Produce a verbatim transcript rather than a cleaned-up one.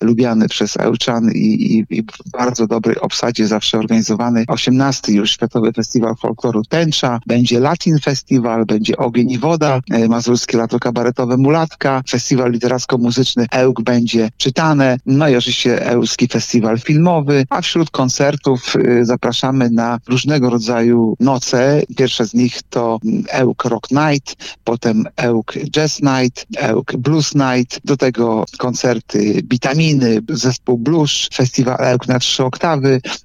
lubiany przez Ełczan i, i, i w bardzo dobrej obsadzie zawsze organizowany osiemnasty już Światowy Festiwal Folkloru Tęcza, będzie Latin Festiwal, będzie Ogień i Woda, Mazurskie Lato Kabaretowe Mulatka, Festiwal Literacko-Muzyczny Ełk będzie czytane, no i oczywiście Ełski Festiwal Filmowy, a wśród koncertów y, zapraszamy na różnego rodzaju noce. Pierwsza z nich to Ełk Rock Night, potem Ełk Jazz Night, Ełk Blues Night, do tego koncerty Bitaminy, zespół Blues, Festiwal Ełk na trzy oktawy,